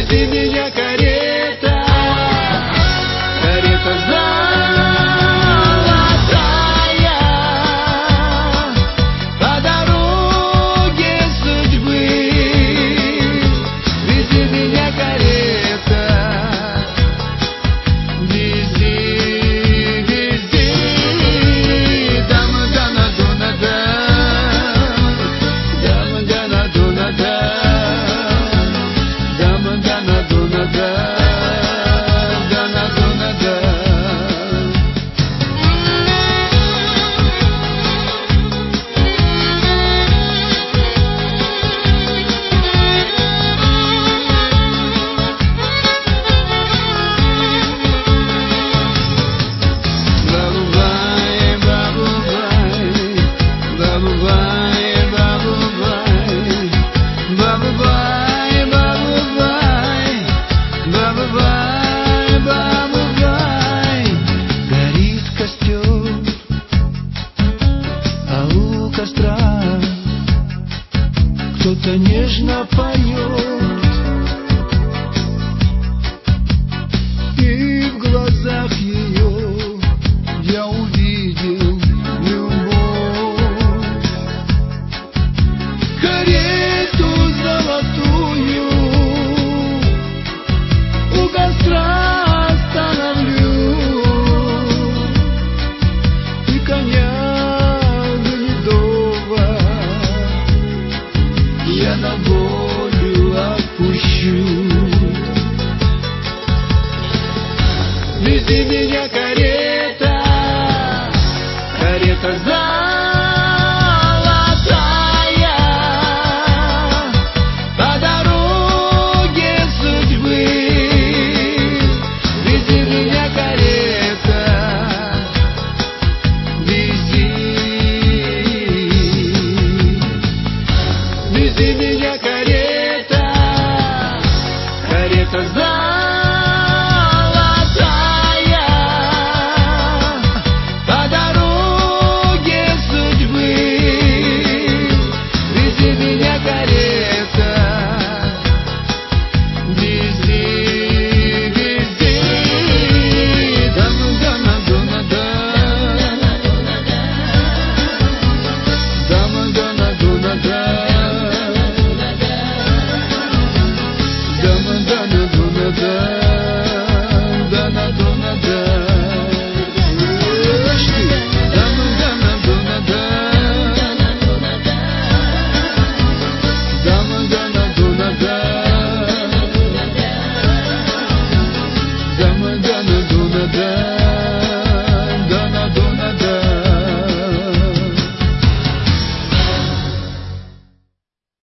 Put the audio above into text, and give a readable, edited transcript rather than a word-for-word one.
Вези меня, карета, карета золотая, по дороге судьбы. Вези меня, карета, вези, вези. Дама-дана-дона-да, дама-дана-дона-да, дама-дана-дона-да, дана-дона-да. Горит костер, а у костра кто-то нежно поет, и в глазах ее я увидел любовь. Карету золотую у костра остановлю, и коня гнедого я на волю отпущу. Вези меня, карета, карета золотая, по дороге судьбы. Вези меня, карета, вези, вези меня, карета.